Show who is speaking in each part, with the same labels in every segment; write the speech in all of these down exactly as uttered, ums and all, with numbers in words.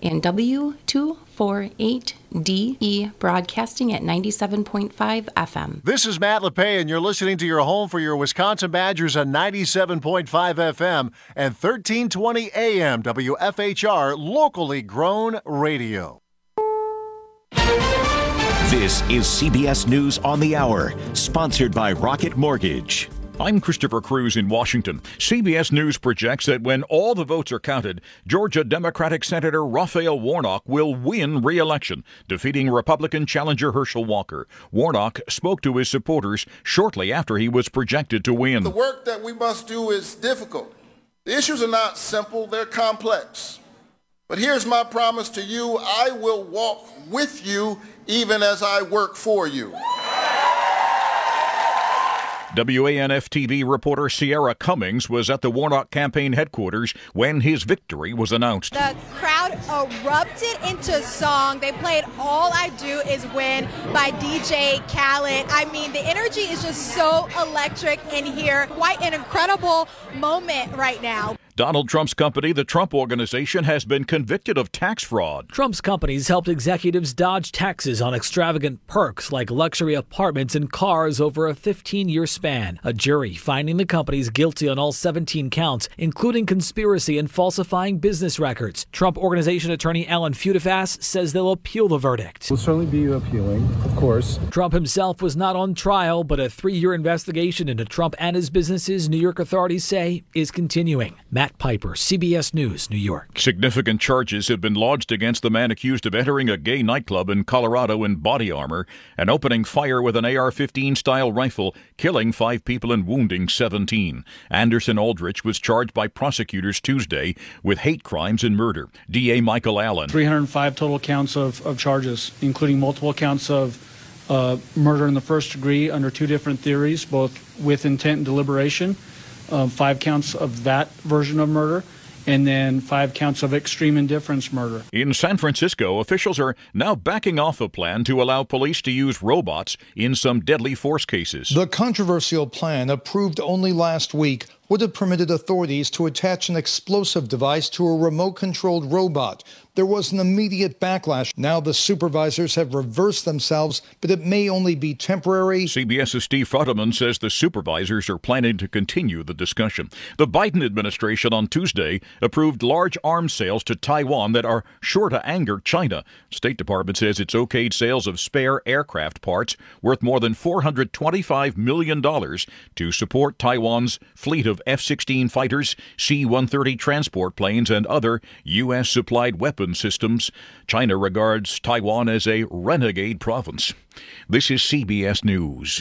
Speaker 1: and W two forty-eight D E broadcasting at ninety-seven point five F M.
Speaker 2: This is Matt LePay, and you're listening to your home for your Wisconsin Badgers on ninety-seven point five F M and thirteen twenty A M W F H R, locally grown radio.
Speaker 3: This is C B S News on the Hour, sponsored by Rocket Mortgage.
Speaker 4: I'm Christopher Cruz in Washington. C B S News projects that when all the votes are counted, Georgia Democratic Senator Raphael Warnock will win re-election, defeating Republican challenger Herschel Walker. Warnock spoke to his supporters shortly after he was projected to win.
Speaker 5: The work that we must do is difficult. The issues are not simple, they're complex. But here's my promise to you: I will walk with you even as I work for you.
Speaker 4: W A N F T V reporter Sierra Cummings was at the Warnock campaign headquarters when his victory was announced.
Speaker 6: The crowd erupted into song. They played All I Do Is Win by D J Khaled. I mean, the energy is just so electric in here. Quite an incredible moment right now.
Speaker 4: Donald Trump's company, the Trump Organization, has been convicted of tax fraud.
Speaker 7: Trump's companies helped executives dodge taxes on extravagant perks like luxury apartments and cars over a fifteen-year span. A jury finding the companies guilty on all seventeen counts, including conspiracy and falsifying business records. Trump Organization attorney Alan Futerfas says they'll appeal the verdict.
Speaker 8: We'll certainly be appealing, of course.
Speaker 7: Trump himself was not on trial, but a three-year investigation into Trump and his businesses, New York authorities say, is continuing. Matt Piper, C B S News, New York.
Speaker 4: Significant charges have been lodged against the man accused of entering a gay nightclub in Colorado in body armor and opening fire with an A R fifteen style rifle, killing five people and wounding seventeen. Anderson Aldrich was charged by prosecutors Tuesday with hate crimes and murder. D A Michael Allen.
Speaker 9: three hundred five total counts of, of charges, including multiple counts of uh, murder in the first degree under two different theories, both with intent and deliberation. Um, five counts of that version of murder, and then five counts of extreme indifference murder.
Speaker 4: In San Francisco, officials are now backing off a plan to allow police to use robots in some deadly force cases.
Speaker 10: The controversial plan, approved only last week, would have permitted authorities to attach an explosive device to a remote-controlled robot. There was an immediate backlash. Now the supervisors have reversed themselves, but it may only be temporary.
Speaker 4: CBS's Steve Futterman says the supervisors are planning to continue the discussion. The Biden administration on Tuesday approved large arms sales to Taiwan that are sure to anger China. State Department says it's okayed sales of spare aircraft parts worth more than four hundred twenty-five million dollars to support Taiwan's fleet of F sixteen fighters, C one thirty transport planes, and other U S-supplied weapons systems. China regards Taiwan as a renegade province. This is C B S News.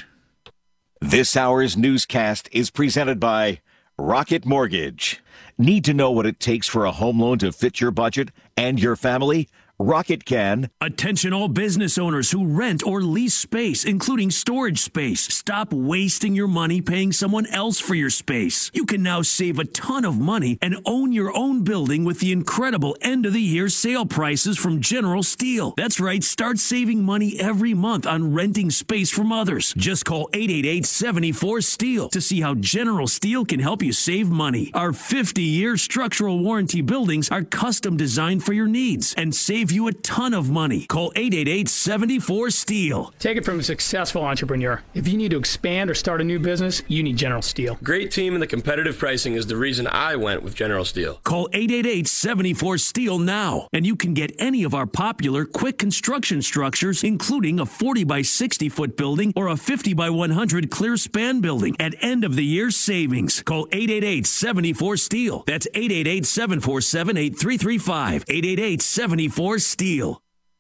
Speaker 3: This hour's newscast is presented by Rocket Mortgage. Need to know what it takes for a home loan to fit your budget and your family? Rocket can.
Speaker 11: Attention all business owners who rent or lease space, including storage space. Stop wasting your money paying someone else for your space. You can now save a ton of money and own your own building with the incredible end-of-the-year sale prices from General Steel. That's right, start saving money every month on renting space from others. Just call eight eight eight, seven four, STEEL to see how General Steel can help you save money. Our fifty-year structural warranty buildings are custom designed for your needs and save you a ton of money. Call eight eight eight, seven four, STEEL.
Speaker 12: Take it from a successful entrepreneur. If you need to expand or start a new business, you need General Steel.
Speaker 13: Great team and the competitive pricing is the reason I went with General Steel.
Speaker 11: Call eight eight eight, seven four, STEEL now, and you can get any of our popular quick construction structures, including a forty by sixty foot building or a fifty by one hundred clear span building at end of the year savings. Call eight eight eight, seven four, STEEL. That's eight eight eight, seven four seven, eight three three five. eight eight eight, seven four, STEEL.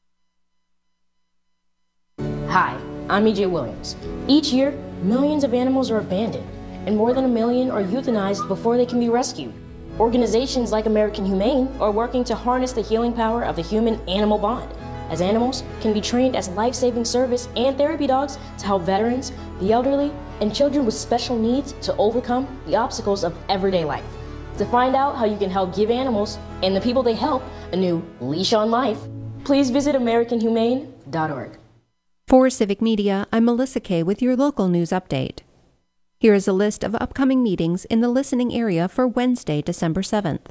Speaker 14: Hi, I'm E J Williams. Each year, millions of animals are abandoned, and more than a million are euthanized before they can be rescued. Organizations like American Humane are working to harness the healing power of the human-animal bond, as animals can be trained as life-saving service and therapy dogs to help veterans, the elderly, and children with special needs to overcome the obstacles of everyday life. To find out how you can help give animals and the people they help a new leash on life, please visit American Humane dot org.
Speaker 15: For Civic Media, I'm Melissa Kay with your local news update. Here is a list of upcoming meetings in the listening area for Wednesday, December seventh.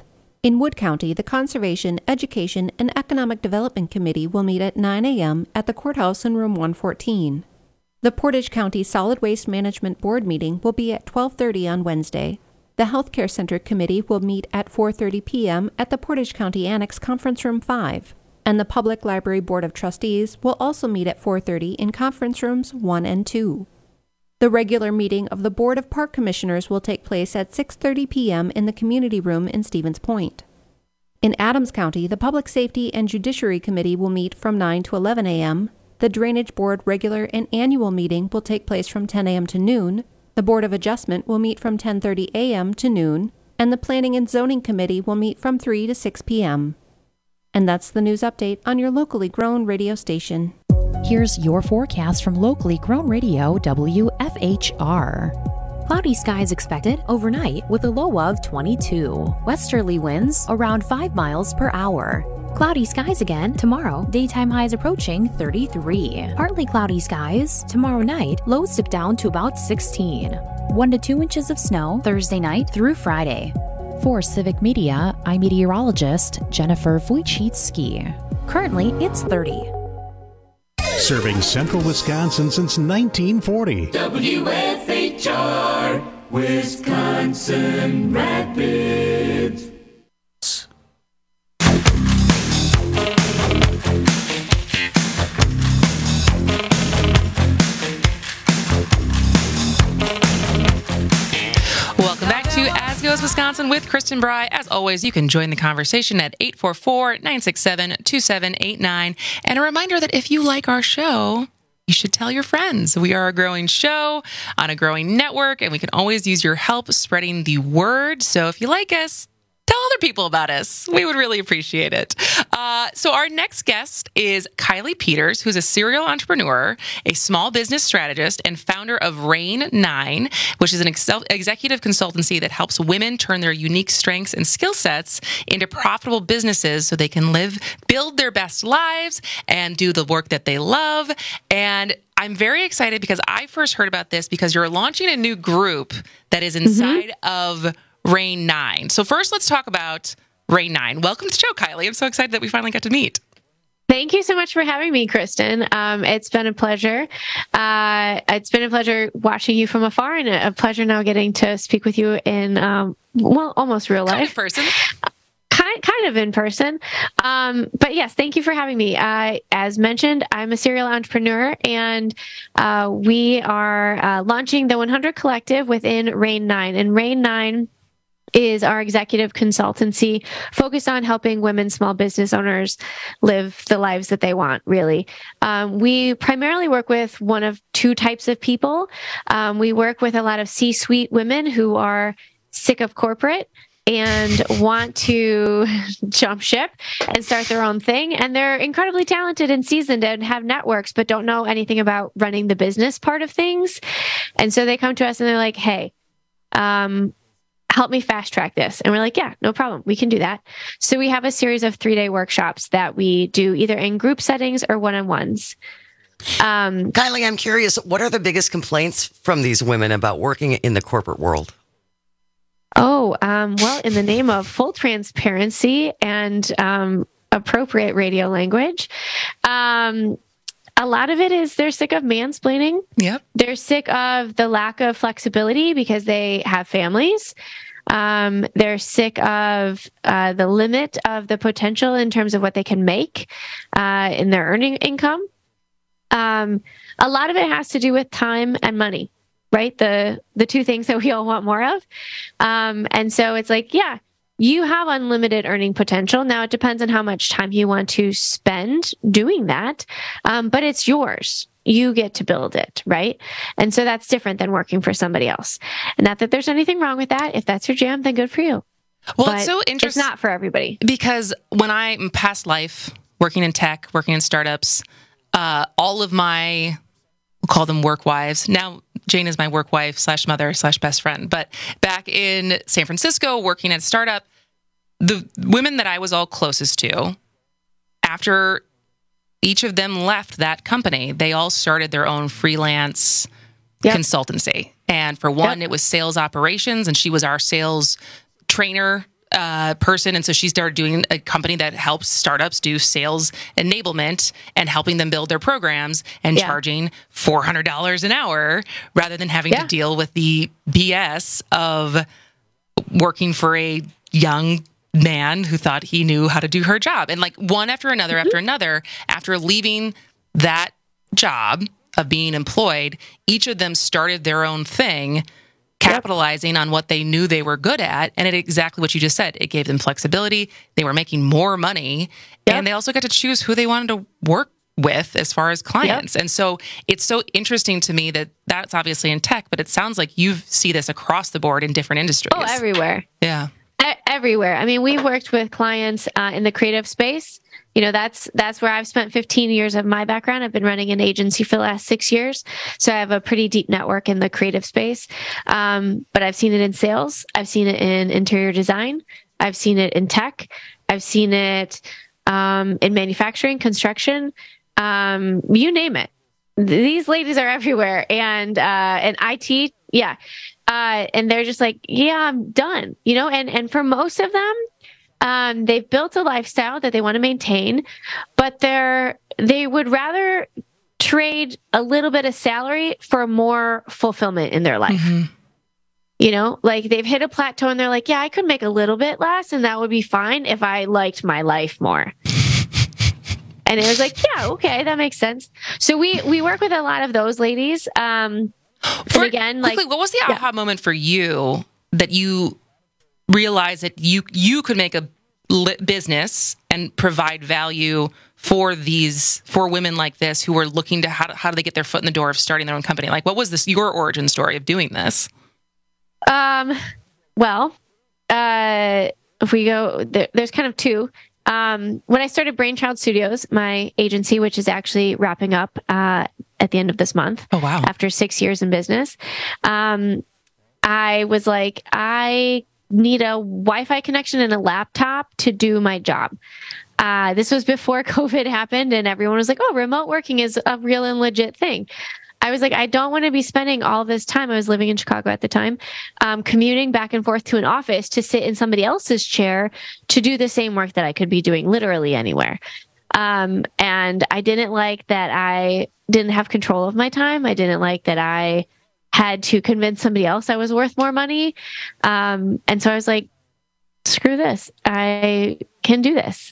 Speaker 15: In Wood County, the Conservation, Education, and Economic Development Committee will meet at nine a.m. at the courthouse in room one fourteen. The Portage County Solid Waste Management Board meeting will be at twelve thirty on Wednesday. The Healthcare Center Committee will meet at four thirty p.m. at the Portage County Annex Conference Room five. And the Public Library Board of Trustees will also meet at four thirty in Conference Rooms one and two. The regular meeting of the Board of Park Commissioners will take place at six thirty p.m. in the Community Room in Stevens Point. In Adams County, the Public Safety and Judiciary Committee will meet from nine to eleven a.m. The Drainage Board regular and annual meeting will take place from ten a.m. to noon. The Board of Adjustment will meet from ten thirty a.m. to noon. And the Planning and Zoning Committee will meet from three to six p.m. And that's the news update on your locally grown radio station.
Speaker 16: Here's your forecast from locally grown radio W F H R. Cloudy skies expected overnight with a low of twenty-two. Westerly winds around five miles per hour. Cloudy skies again tomorrow. Daytime highs approaching thirty-three. Partly cloudy skies tomorrow night. Lows dip down to about sixteen. One to two inches of snow Thursday night through Friday. For Civic Media, I'm meteorologist Jennifer Wojcicki. Currently, it's thirty.
Speaker 17: Serving central Wisconsin since nineteen forty.
Speaker 18: W F H R, Wisconsin Rapids.
Speaker 19: Welcome back to As Goes Wisconsin with Kristen Bry. As always, you can join the conversation at eight four four, nine six seven, two seven eight nine. And a reminder that if you like our show, you should tell your friends. We are a growing show on a growing network, and we can always use your help spreading the word. So if you like us, tell other people about us. We would really appreciate it. Uh, so our next guest is Kylie Peters, who's a serial entrepreneur, a small business strategist, and founder of Rain nine, which is an ex- executive consultancy that helps women turn their unique strengths and skill sets into profitable businesses so they can live, build their best lives, and do the work that they love. And I'm very excited because I first heard about this because you're launching a new group that is inside mm-hmm. of Rain nine. So first, let's talk about Rain nine. Welcome to the show, Kylie. I'm so excited that we finally got to meet.
Speaker 20: Thank you so much for having me, Kristen. Um, it's been a pleasure. Uh, it's been a pleasure watching you from afar, and a pleasure now getting to speak with you in, um, well, almost real life.
Speaker 19: Kind of person.
Speaker 20: Kind, kind of in person. Um, but yes, thank you for having me. Uh, as mentioned, I'm a serial entrepreneur, and uh, we are uh, launching the one hundred Collective within Rain nine. And Rain nine is our executive consultancy focused on helping women small business owners live the lives that they want, really. Um, we primarily work with one of two types of people. Um, we work with a lot of C-suite women who are sick of corporate and want to jump ship and start their own thing. And they're incredibly talented and seasoned and have networks, but don't know anything about running the business part of things. And so they come to us and they're like, hey, um, help me fast track this. And we're like, yeah, no problem. We can do that. So we have a series of three-day workshops that we do either in group settings or one-on-ones. Um,
Speaker 21: Kylie, I'm curious, what are the biggest complaints from these women about working in the corporate world?
Speaker 20: Oh, um, well, in the name of full transparency and um, appropriate radio language, um, a lot of it is they're sick of mansplaining.
Speaker 19: Yep.
Speaker 20: They're sick of the lack of flexibility because they have families. Um, they're sick of uh, the limit of the potential in terms of what they can make uh, in their earning income. Um, a lot of it has to do with time and money, right? The the two things that we all want more of. Um, and so it's like, yeah, you have unlimited earning potential. Now it depends on how much time you want to spend doing that, um, but it's yours. You get to build it, right? And so that's different than working for somebody else. And not that there's anything wrong with that. If that's your jam, then good for you.
Speaker 19: Well,
Speaker 20: but
Speaker 19: it's so interesting.
Speaker 20: It's not for everybody.
Speaker 19: Because when I'm past life, working in tech, working in startups, uh, all of my, we'll call them work wives. Now, Jane is my work wife slash mother slash best friend. But back in San Francisco, working at a startup, the women that I was all closest to, after each of them left that company, they all started their own freelance yep. consultancy. And for one, yep. it was sales operations, and she was our sales trainer uh, person. And so she started doing a company that helps startups do sales enablement and helping them build their programs and
Speaker 20: Yeah.
Speaker 19: charging four hundred dollars an hour rather than having
Speaker 20: Yeah.
Speaker 19: to deal with the B S of working for a young man who thought he knew how to do her job. And like one after another
Speaker 20: Mm-hmm.
Speaker 19: after another, after leaving that job of being employed, each of them started their own thing, capitalizing on what they knew they were good at. And it exactly what you just said. It gave them flexibility. They were making more money.
Speaker 20: Yep.
Speaker 19: And they also got to choose who they wanted to work with as far as clients. Yep. And so it's so interesting to me that that's obviously in tech, but it sounds like you see this across the board in different industries.
Speaker 20: Oh, everywhere.
Speaker 19: Yeah.
Speaker 20: E- everywhere. I mean, we've worked with clients uh, in the creative space. You know, that's that's where I've spent fifteen years of my background. I've been running an agency for the last six years. So I have a pretty deep network in the creative space. Um, but I've seen it in sales. I've seen it in interior design. I've seen it in tech. I've seen it um, in manufacturing, construction, um, you name it. These ladies are everywhere. And, uh, and I T, yeah. Uh, and they're just like, yeah, I'm done, you know, and, and for most of them, um, they've built a lifestyle that they want to maintain, but they're, they would rather trade a little bit of salary for more fulfillment in their life.
Speaker 19: Mm-hmm.
Speaker 20: You know, like they've hit a plateau and they're like, yeah, I could make a little bit less and that would be fine if I liked my life more. And it was like, yeah, okay, that makes sense. So we, we work with a lot of those ladies. Um,
Speaker 19: For,
Speaker 20: and again, like,
Speaker 19: quickly, what was the aha yeah. moment for you that you realized that you you could make a business and provide value for these for women like this who are looking to how, how do they get their foot in the door of starting their own company? Like, what was this your origin story of doing this?
Speaker 20: Um, well, uh, if we go, there, there's kind of two. Um, when I started Brainchild Studios, my agency, which is actually wrapping up uh, at the end of this month.
Speaker 19: Oh, wow.
Speaker 20: After six years in business, um, I was like, I need a Wi-Fi connection and a laptop to do my job. Uh, this was before COVID happened and everyone was like, oh, remote working is a real and legit thing. I was like, I don't want to be spending all this time. I was living in Chicago at the time, um, commuting back and forth to an office to sit in somebody else's chair to do the same work that I could be doing literally anywhere. Um, and I didn't like that I didn't have control of my time. I didn't like that I had to convince somebody else I was worth more money. Um, and so I was like, screw this. I can do this.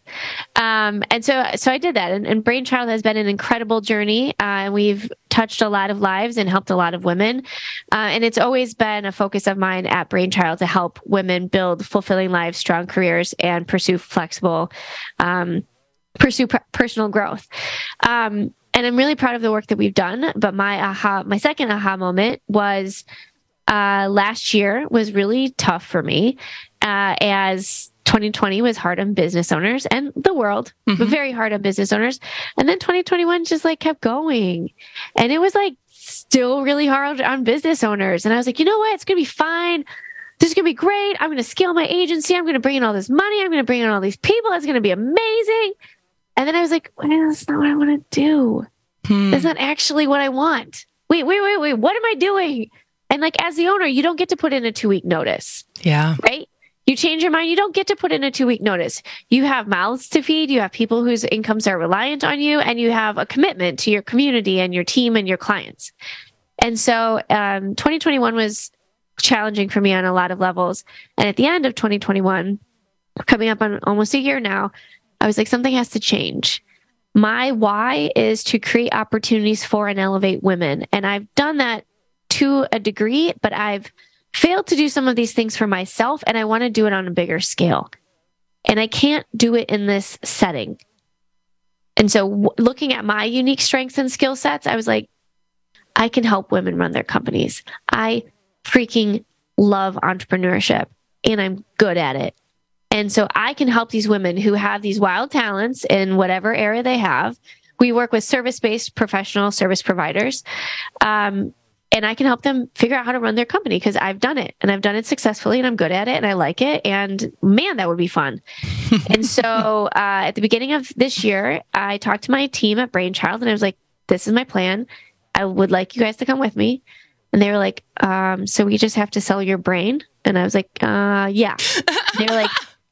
Speaker 20: Um, and so, so I did that. And, and Brainchild has been an incredible journey. Uh, and we've touched a lot of lives and helped a lot of women. Uh, and it's always been a focus of mine at Brainchild to help women build fulfilling lives, strong careers, and pursue flexible, um, pursue pr- personal growth. Um, and I'm really proud of the work that we've done. But my aha, my second aha moment was, uh, last year was really tough for me. Uh, as twenty twenty was hard on business owners and the world, mm-hmm. but very hard on business owners. And then twenty twenty-one just like kept going. And it was like still really hard on business owners. And I was like, you know what? It's going to be fine. This is going to be great. I'm going to scale my agency. I'm going to bring in all this money. I'm going to bring in all these people. It's going to be amazing. And then I was like, well, that's not what I want to do. Hmm. That's not actually what I want. Wait, wait, wait, wait. What am I doing? And like, as the owner, you don't get to put in a two week notice.
Speaker 19: Yeah.
Speaker 20: Right. You change your mind. You don't get to put in a two week notice. You have mouths to feed. You have people whose incomes are reliant on you, and you have a commitment to your community and your team and your clients. And so, um, twenty twenty-one was challenging for me on a lot of levels. And at the end of twenty twenty-one, coming up on almost a year now, I was like, something has to change. My why is to create opportunities for and elevate women. And I've done that to a degree, but I've failed to do some of these things for myself, and I want to do it on a bigger scale. And I can't do it in this setting. And so w- looking at my unique strengths and skill sets, I was like, I can help women run their companies. I freaking love entrepreneurship, and I'm good at it. And so I can help these women who have these wild talents in whatever area they have. We work with service-based professional service providers. Um, And I can help them figure out how to run their company because I've done it and I've done it successfully and I'm good at it and I like it. And man, that would be fun. And so uh, at the beginning of this year, I talked to my team at Brainchild and I was like, this is my plan. I would like you guys to come with me. And they were like, um, so we just have to sell your brain? And I was like, uh, yeah. And they were like,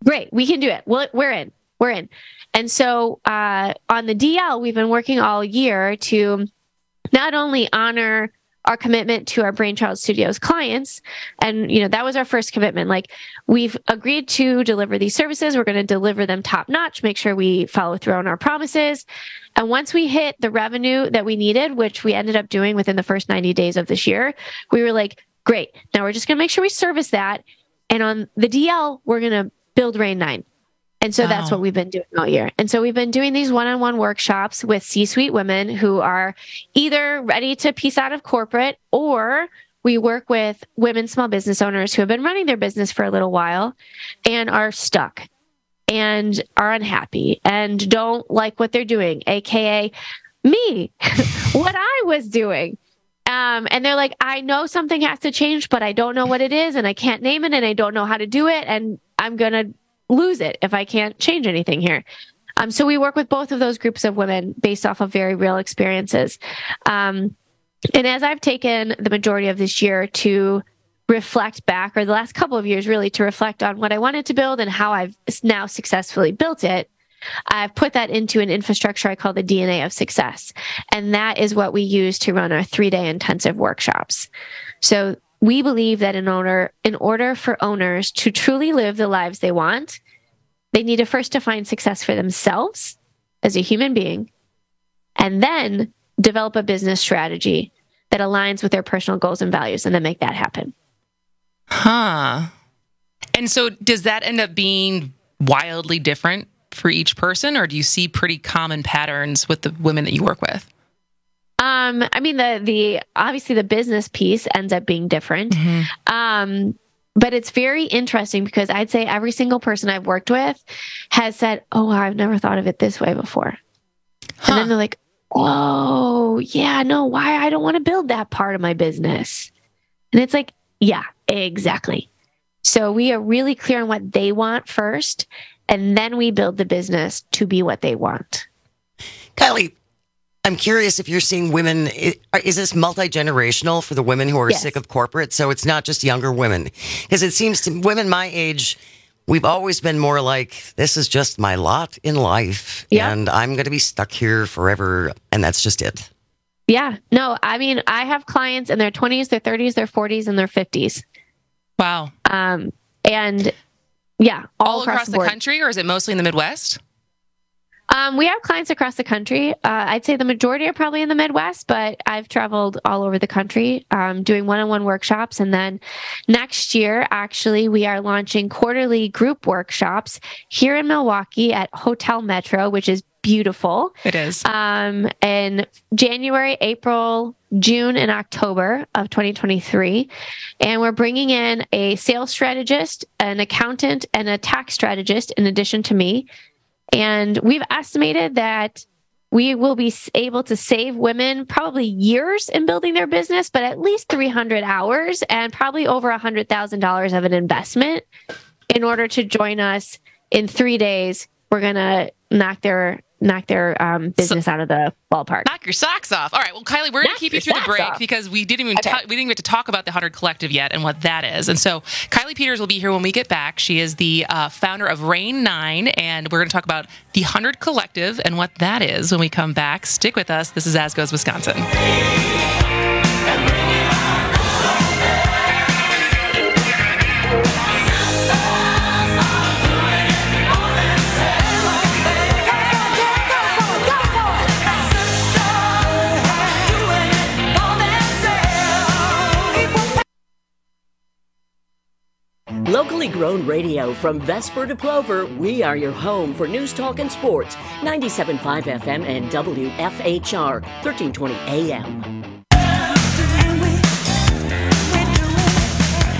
Speaker 20: Great. We can do it. Well, we're in. We're in. And so uh, on the D L, we've been working all year to not only honor our commitment to our Brainchild Studios clients. And, you know, that was our first commitment. Like, we've agreed to deliver these services. We're going to deliver them top notch, make sure we follow through on our promises. And once we hit the revenue that we needed, which we ended up doing within the first ninety days of this year, we were like, great. Now we're just going to make sure we service that. And on the D L, we're going to build Rain nine. And so wow. that's what we've been doing all year. And so we've been doing these one-on-one workshops with C-suite women who are either ready to piece out of corporate, or we work with women small business owners who have been running their business for a little while and are stuck and are unhappy and don't like what they're doing, A K A me, what I was doing. Um, and they're like, I know something has to change, but I don't know what it is, and I can't name it, and I don't know how to do it, and I'm going to lose it if I can't change anything here. Um, so we work with both of those groups of women based off of very real experiences. Um, and as I've taken the majority of this year to reflect back, or the last couple of years really, to reflect on what I wanted to build and how I've now successfully built it, I've put that into an infrastructure I call the D N A of success. And that is what we use to run our three-day intensive workshops. So we believe that in order, in order for owners to truly live the lives they want, they need to first define success for themselves as a human being, and then develop a business strategy that aligns with their personal goals and values, and then make that happen.
Speaker 19: Huh. And so does that end up being wildly different for each person, or do you see pretty common patterns with the women that you work with?
Speaker 20: Um, I mean, the, the, obviously the business piece ends up being different. Mm-hmm. Um, but it's very interesting because I'd say every single person I've worked with has said, oh, I've never thought of it this way before. Huh. And then they're like, oh, yeah, no, why? I don't want to build that part of my business. And it's like, yeah, exactly. So we are really clear on what they want first, and then we build the business to be what they want.
Speaker 21: Kylie, I'm curious if you're seeing women, is this multi-generational for the women who are yes. sick of corporate? So it's not just younger women. Because it seems to women my age, we've always been more like, this is just my lot in life. Yep. And I'm going to be stuck here forever. And that's just it.
Speaker 20: Yeah. No, I mean, I have clients in their twenties, their thirties, their forties, and their fifties.
Speaker 19: Wow.
Speaker 20: Um, and yeah, all,
Speaker 19: all across, across the, the country, or is it mostly in the Midwest?
Speaker 20: Um, we have clients across the country. Uh, I'd say the majority are probably in the Midwest, but I've traveled all over the country um, doing one-on-one workshops. And then next year, actually, we are launching quarterly group workshops here in Milwaukee at Hotel Metro, which is beautiful.
Speaker 19: It is.
Speaker 20: Um, in January, April, June, and October of twenty twenty-three. And we're bringing in a sales strategist, an accountant, and a tax strategist in addition to me. And we've estimated that we will be able to save women probably years in building their business, but at least three hundred hours and probably over one hundred thousand dollars of an investment in order to join us in three days. We're going to knock their knock their um, business so, out of the ballpark.
Speaker 19: Knock your socks off. All right. Well, Kylie, we're going to keep you through the break off. because we didn't even okay. ta- we didn't get to talk about the one hundred Collective yet and what that is. And so Kylie Peters will be here when we get back. She is the uh, founder of Rain nine, and we're going to talk about the one hundred Collective and what that is when we come back. Stick with us. This is As Goes Wisconsin.
Speaker 1: Locally grown radio from Vesper to Plover, we are your home for news, talk, and sports. ninety-seven point five F M and W F H R, thirteen twenty A M.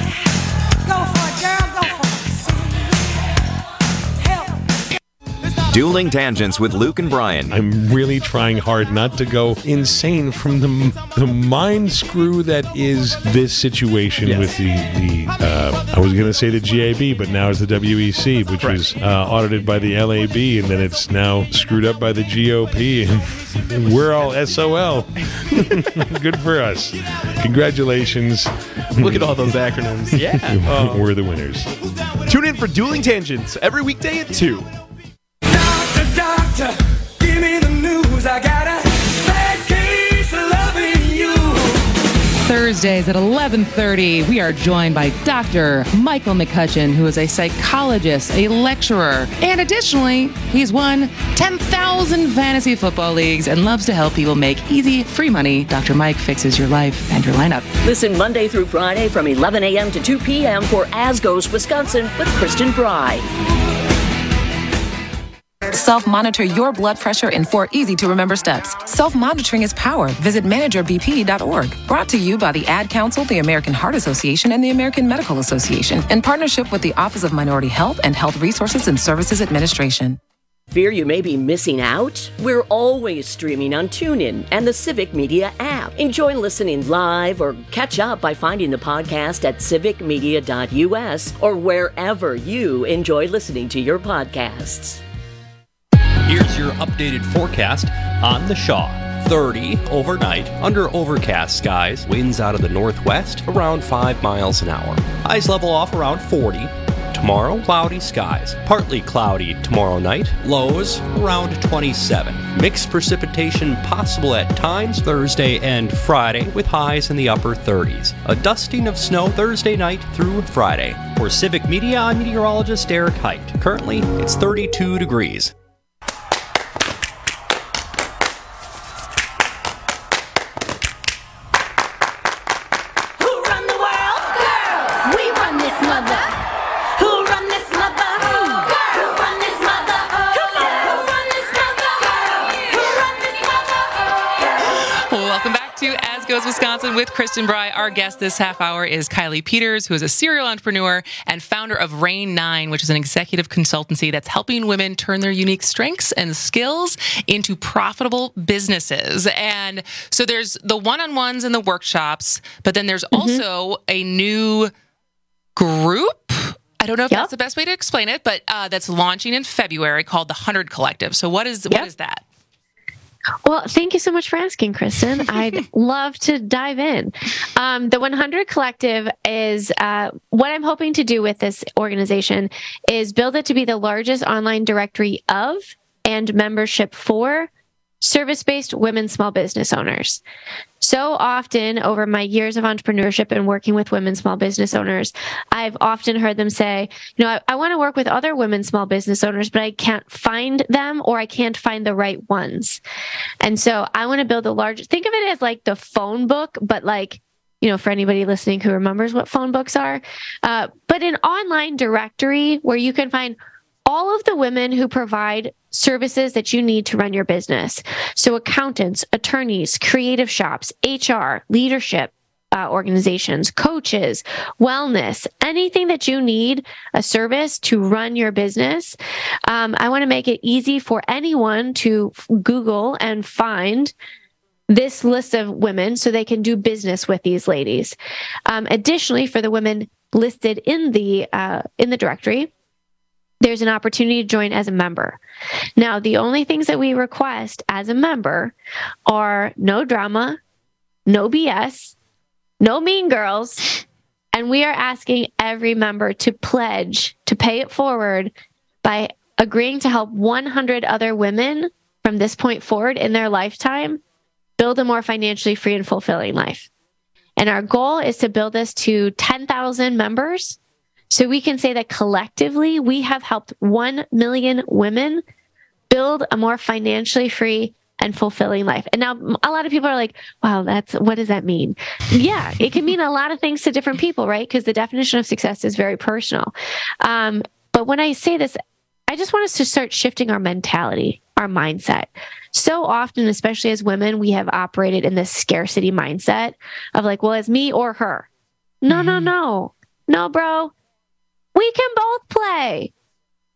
Speaker 22: Go for it, girl, go for it. Help.
Speaker 2: Dueling Tangents with Luke and Brian.
Speaker 22: I'm really trying hard not to go insane from the the mind screw that is this situation yes. with the, the uh, I was going to say the G A B, but now it's the W E C, which right. was uh, audited by the L A B, and then it's now screwed up by the G O P, and we're all S O L. Good for us. Congratulations.
Speaker 23: Look at all those acronyms. Yeah.
Speaker 22: Oh. We're the winners.
Speaker 23: Tune in for Dueling Tangents every weekday at two.
Speaker 18: Doctor, doctor, give me the news. I got a bad case of loving you.
Speaker 19: Thursdays at eleven thirty, we are joined by Doctor Michael McCutcheon, who is a psychologist, a lecturer, and additionally, he's won ten thousand fantasy football leagues and loves to help people make easy, free money. Doctor Mike fixes your life and your lineup.
Speaker 1: Listen Monday through Friday from eleven a.m. to two p.m. for As Goes Wisconsin with Kristen Bry.
Speaker 24: Self-monitor your blood pressure in four easy-to-remember steps. Self-monitoring is power. Visit manager b p dot org. Brought to you by the Ad Council, the American Heart Association, and the American Medical Association, in partnership with the Office of Minority Health and Health Resources and Services Administration.
Speaker 1: Fear you may be missing out? We're always streaming on TuneIn and the Civic Media app. Enjoy listening live or catch up by finding the podcast at civic media dot u s or wherever you enjoy listening to your podcasts.
Speaker 25: Here's your updated forecast on the Shaw. thirty overnight, under overcast skies. Winds out of the northwest, around five miles an hour. Highs level off around forty. Tomorrow, cloudy skies. Partly cloudy tomorrow night. Lows around twenty-seven. Mixed precipitation possible at times Thursday and Friday, with highs in the upper thirties. A dusting of snow Thursday night through Friday. For Civic Media, I'm meteorologist Eric Height. Currently, it's thirty-two degrees.
Speaker 19: Wisconsin with Kristen Bry. Our guest this half hour is Kylie Peters, who is a serial entrepreneur and founder of Rain nine, which is an executive consultancy that's helping women turn their unique strengths and skills into profitable businesses. And so there's the one-on-ones and the workshops, but then there's mm-hmm. also a new group. I don't know if yep. that's the best way to explain it, but uh, that's launching in February called the one hundred Collective. So what is yep. what is that?
Speaker 20: Well, thank you so much for asking, Kristen. I'd love to dive in. Um, the one hundred Collective is uh, what I'm hoping to do with this organization is build it to be the largest online directory of and membership for service-based women small business owners. So often over my years of entrepreneurship and working with women small business owners, I've often heard them say, you know, I, I want to work with other women small business owners, but I can't find them or I can't find the right ones. And so I want to build a large, think of it as like the phone book, but like, you know, for anybody listening who remembers what phone books are, uh, but an online directory where you can find all of the women who provide services that you need to run your business. So accountants, attorneys, creative shops, H R, leadership uh, organizations, coaches, wellness, anything that you need a service to run your business. Um, I want to make it easy for anyone to Google and find this list of women so they can do business with these ladies. Um, additionally, for the women listed in the uh, in the directory, there's an opportunity to join as a member. Now, the only things that we request as a member are no drama, no B S, no mean girls, and we are asking every member to pledge to pay it forward by agreeing to help one hundred other women from this point forward in their lifetime build a more financially free and fulfilling life. And our goal is to build this to ten thousand members. So we can say that collectively, we have helped one million women build a more financially free and fulfilling life. And now a lot of people are like, wow, that's, what does that mean? Yeah, it can mean a lot of things to different people, right? Because the definition of success is very personal. Um, but when I say this, I just want us to start shifting our mentality, our mindset. So often, especially as women, we have operated in this scarcity mindset of like, well, it's me or her. No, mm-hmm. no, no, no, bro. We can both play.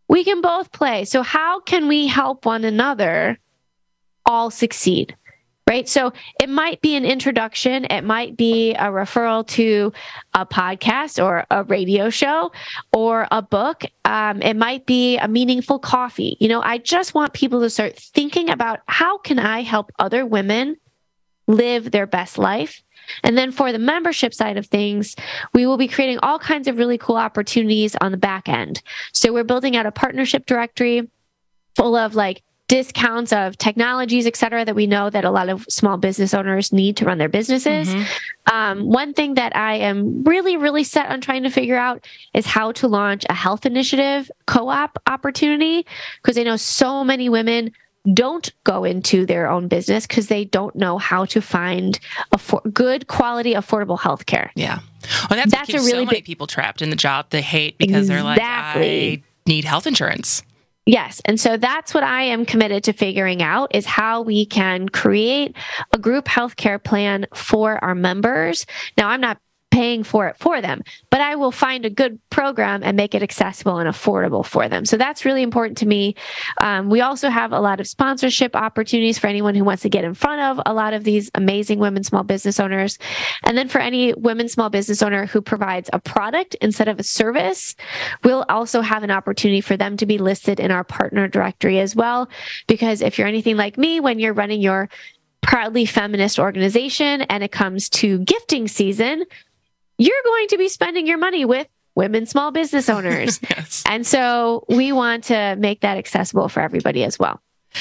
Speaker 20: we can both play. So how can we help one another all succeed? Right? So it might be an introduction. It might be a referral to a podcast or a radio show or a book. Um, it might be a meaningful coffee. You know, I just want people to start thinking about how can I help other women live their best life? And then for the membership side of things, we will be creating all kinds of really cool opportunities on the back end. So we're building out a partnership directory full of like discounts of technologies, et cetera, that we know that a lot of small business owners need to run their businesses. Mm-hmm. Um, one thing that I am really, really set on trying to figure out is how to launch a health initiative co-op opportunity, because I know so many women don't go into their own business because they don't know how to find affor- good quality, affordable health care.
Speaker 19: Yeah. Well, that's, that's a really so many big... people trapped in the job they hate because exactly. they're like, I need health insurance.
Speaker 20: Yes. And so that's what I am committed to figuring out, is how we can create a group healthcare plan for our members. Now, I'm not paying for it for them, but I will find a good program and make it accessible and affordable for them. So that's really important to me. Um, we also have a lot of sponsorship opportunities for anyone who wants to get in front of a lot of these amazing women small business owners. And then for any women small business owner who provides a product instead of a service, we'll also have an opportunity for them to be listed in our partner directory as well. Because if you're anything like me, when you're running your proudly feminist organization and it comes to gifting season, you're going to be spending your money with women small business owners. Yes. And so we want to make that accessible for everybody as well.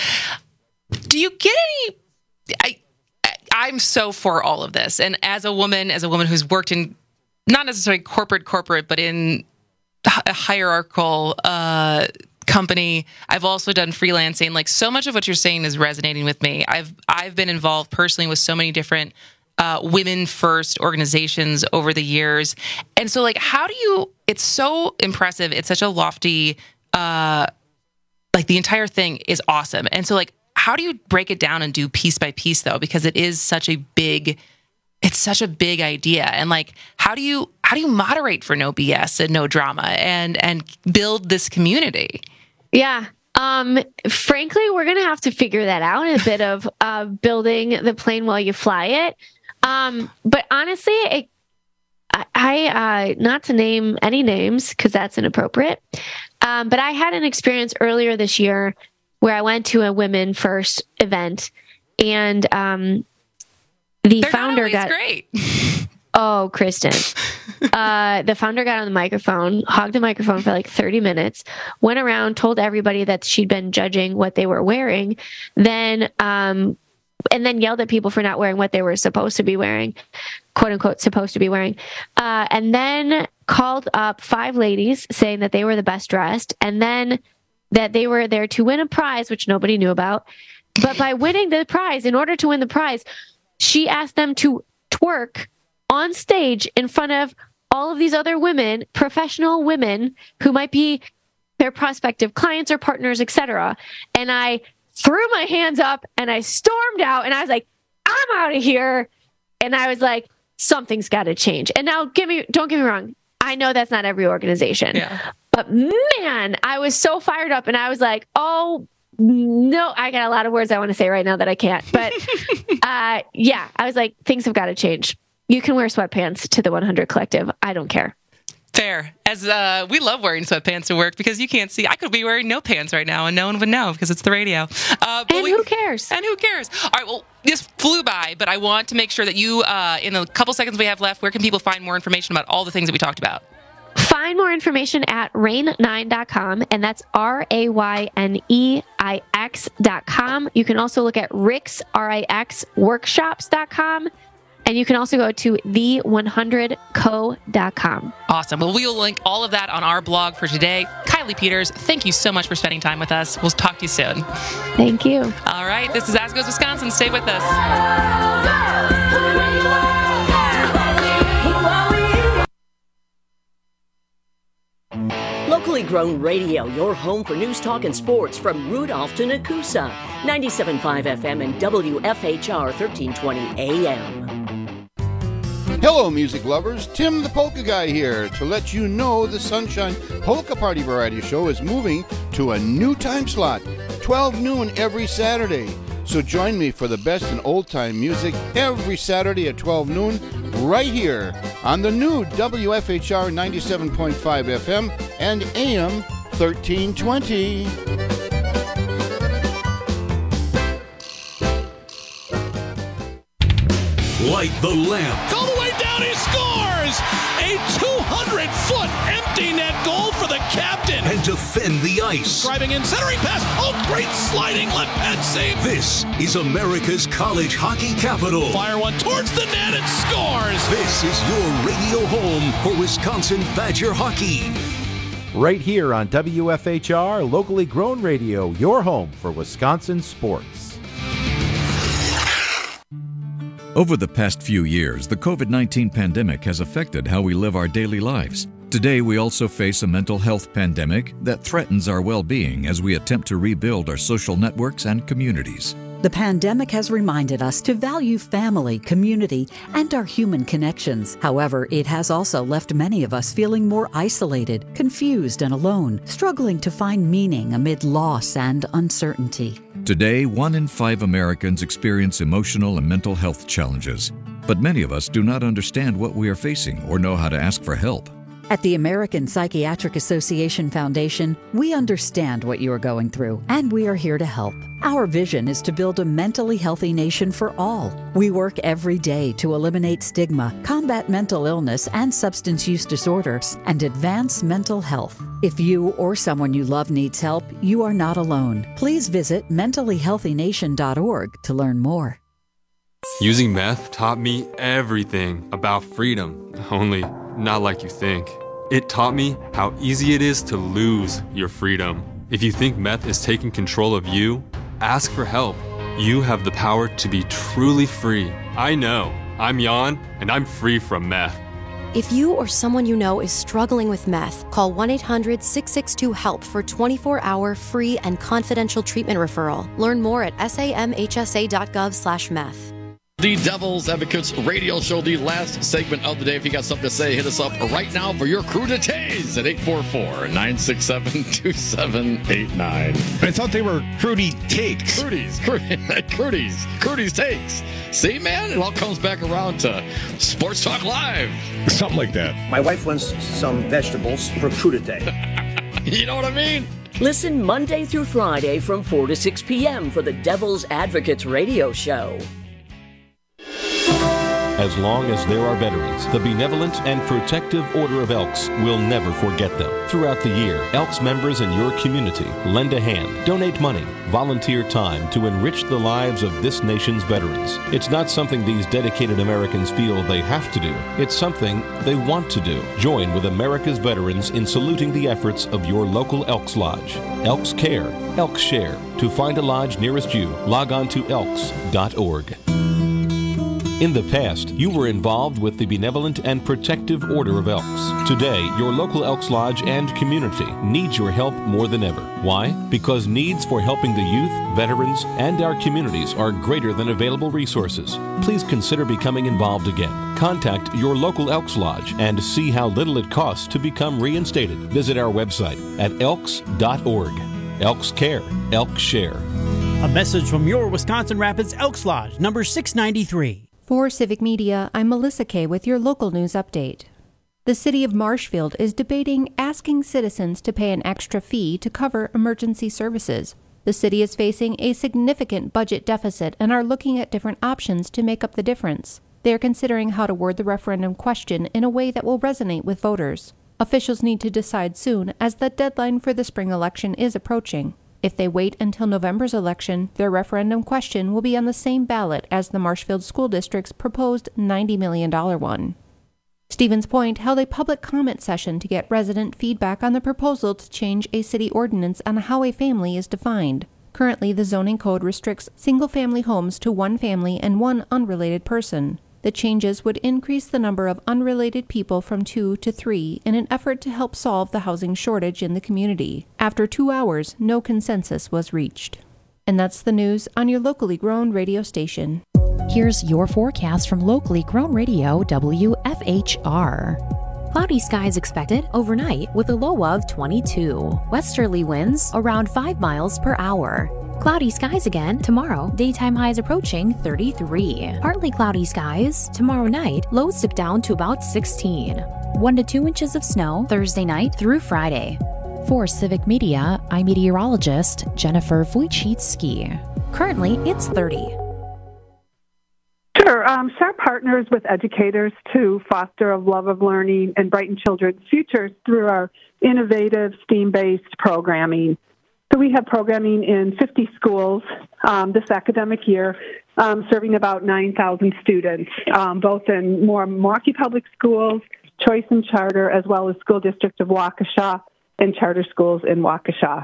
Speaker 19: Do you get any... I, I'm so for all of this. And as a woman, as a woman who's worked in, not necessarily corporate, corporate, but in a hierarchical uh, company, I've also done freelancing. Like, so much of what you're saying is resonating with me. I've I've been involved personally with so many different Uh, women first organizations over the years. And so like, how do you, it's so impressive. It's such a lofty, uh, like the entire thing is awesome. And so like, how do you break it down and do piece by piece though? Because it is such a big, it's such a big idea. And like, how do you, how do you moderate for no B S and no drama and, and build this community?
Speaker 20: Yeah. Um, frankly, we're going to have to figure that out in a bit of, uh, building the plane while you fly it. Um, but honestly, it, I, I uh, not to name any names because that's inappropriate. Um, but I had an experience earlier this year where I went to a women first event, and um, the
Speaker 19: They're
Speaker 20: founder
Speaker 19: not
Speaker 20: got
Speaker 19: great.
Speaker 20: Oh, Kristen. uh, the founder got on the microphone, hogged the microphone for like thirty minutes, went around, told everybody that she'd been judging what they were wearing, then, um, and then yelled at people for not wearing what they were supposed to be wearing, quote unquote, supposed to be wearing. Uh, and then called up five ladies saying that they were the best dressed, and then that they were there to win a prize, which nobody knew about. But by winning the prize, in order to win the prize, she asked them to twerk on stage in front of all of these other women, professional women who might be their prospective clients or partners, et cetera. And I threw my hands up and I stormed out and I was like, I'm out of here. And I was like, something's got to change. And now give me, don't get me wrong. I know that's not every organization, yeah. But man, I was so fired up and I was like, oh no, I got a lot of words I want to say right now that I can't, but uh, yeah, I was like, things have got to change. You can wear sweatpants to the one hundred Collective. I don't care.
Speaker 19: Fair. As uh, we love wearing sweatpants to work because you can't see. I could be wearing no pants right now and no one would know because it's the radio. Uh,
Speaker 20: and we, who cares?
Speaker 19: And who cares? All right. Well, this flew by, but I want to make sure that you, uh, in the couple seconds we have left, where can people find more information about all the things that we talked about?
Speaker 20: Find more information at rain nine dot com, and that's R A Y N E I X dot com. You can also look at Rix, R I X, workshops dot com. And you can also go to the one hundred co dot com.
Speaker 19: Awesome. Well, we'll link all of that on our blog for today. Kylie Peters, thank you so much for spending time with us. We'll talk to you soon.
Speaker 20: Thank you.
Speaker 19: All right. This is As Goes Wisconsin. Stay with us.
Speaker 1: Locally grown radio, your home for news, talk, and sports from Rudolph to Nakusa. ninety-seven point five F M and W F H R thirteen twenty A M.
Speaker 5: Hello, music lovers. Tim the Polka Guy here to let you know the Sunshine Polka Party Variety Show is moving to a new time slot, twelve noon every Saturday. So join me for the best in old-time music every Saturday at twelve noon right here on the new W F H R ninety-seven point five F M and A M thirteen twenty.
Speaker 6: Light the lamp. All the way down, he scores! A two hundred foot empty net goal for the captain. And defend the ice. Driving in, centering pass. Oh, great sliding left pad save. This is America's college hockey capital. Fire one towards the net and scores. This is your radio home for Wisconsin Badger hockey.
Speaker 7: Right here on W F H R, locally grown radio, your home for Wisconsin sports.
Speaker 8: Over the past few years, the COVID nineteen pandemic has affected how we live our daily lives. Today, we also face a mental health pandemic that threatens our well-being as we attempt to rebuild our social networks and communities.
Speaker 9: The pandemic has reminded us to value family, community, and our human connections. However, it has also left many of us feeling more isolated, confused, and alone, struggling to find meaning amid loss and uncertainty.
Speaker 8: Today, one in five Americans experience emotional and mental health challenges, but many of us do not understand what we are facing or know how to ask for help.
Speaker 9: At the American Psychiatric Association Foundation, we understand what you are going through, and we are here to help. Our vision is to build a mentally healthy nation for all. We work every day to eliminate stigma, combat mental illness and substance use disorders, and advance mental health. If you or someone you love needs help, you are not alone. Please visit mentally healthy nation dot org to learn more.
Speaker 26: Using meth taught me everything about freedom, only not like you think. It taught me how easy it is to lose your freedom. If you think meth is taking control of you, ask for help. You have the power to be truly free. I know. I'm Jan, and I'm free from meth.
Speaker 27: If you or someone you know is struggling with meth, call one eight hundred six six two HELP for twenty-four hour free and confidential treatment referral. Learn more at samhsa dot gov slash meth.
Speaker 28: The Devil's Advocates radio show, the last segment of the day. If you got something to say, hit us up right now for your crew to tase at eight four four, nine six seven, two seven eight nine.
Speaker 29: I thought they were Crudy Takes.
Speaker 28: Crudy's, Crudy's, Crudy's Takes. See, man, it all comes back around to Sports Talk Live.
Speaker 29: Something like that.
Speaker 30: My wife wants some vegetables for crudité.
Speaker 28: You know what I mean?
Speaker 1: Listen Monday through Friday from four to six p.m. for the Devil's Advocates radio show.
Speaker 31: As long as there are veterans, the Benevolent and Protective Order of Elks will never forget them. Throughout the year, Elks members in your community lend a hand, donate money, volunteer time to enrich the lives of this nation's veterans. It's not something these dedicated Americans feel they have to do. It's something they want to do. Join with America's veterans in saluting the efforts of your local Elks Lodge. Elks Care, Elks Share. To find a lodge nearest you, log on to elks dot org. In the past, you were involved with the Benevolent and Protective Order of Elks. Today, your local Elks Lodge and community needs your help more than ever. Why? Because needs for helping the youth, veterans, and our communities are greater than available resources. Please consider becoming involved again. Contact your local Elks Lodge and see how little it costs to become reinstated. Visit our website at elks dot org. Elks Care, Elks Share.
Speaker 32: A message from your Wisconsin Rapids Elks Lodge, number six ninety-three.
Speaker 15: For Civic Media, I'm Melissa Kay with your local news update. The city of Marshfield is debating asking citizens to pay an extra fee to cover emergency services. The city is facing a significant budget deficit and are looking at different options to make up the difference. They are considering how to word the referendum question in a way that will resonate with voters. Officials need to decide soon, as the deadline for the spring election is approaching. If they wait until November's election, their referendum question will be on the same ballot as the Marshfield School District's proposed ninety million dollars one. Stevens Point held a public comment session to get resident feedback on the proposal to change a city ordinance on how a family is defined. Currently, the zoning code restricts single-family homes to one family and one unrelated person. The changes would increase the number of unrelated people from two to three in an effort to help solve the housing shortage in the community. After two hours, no consensus was reached. And that's the news on your locally grown radio station.
Speaker 16: Here's your forecast from locally grown radio W F H R. Cloudy skies expected overnight with a low of twenty-two. Westerly winds around five miles per hour. Cloudy skies again tomorrow. Daytime highs approaching thirty-three. Partly cloudy skies. Tomorrow night, lows dip down to about sixteen. one to two inches of snow Thursday night through Friday. For Civic Media, I'm meteorologist Jennifer Wojcicki. Currently, it's thirty.
Speaker 2: Sure. Um, SHARP partners with educators to foster a love of learning and brighten children's futures through our innovative STEAM-based programming. So we have programming in fifty schools um, this academic year, um, serving about nine thousand students, um, both in more Milwaukee Public Schools, Choice and Charter, as well as School District of Waukesha and charter schools in Waukesha.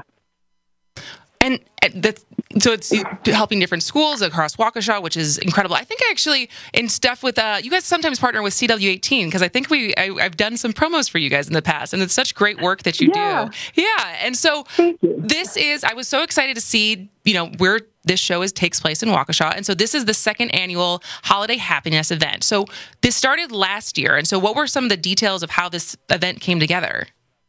Speaker 19: And that's, so it's helping different schools across Waukesha, which is incredible. I think I actually, in stuff with, uh, you guys sometimes partner with C W eighteen, because I think we, I, I've done some promos for you guys in the past, and it's such great work that you
Speaker 2: yeah.
Speaker 19: do. Yeah. And so this is, I was so excited to see, you know, where this show is takes place in Waukesha. And so this is the second annual Holiday Happiness event. So this started last year. And so what were some of the details of how this event came together?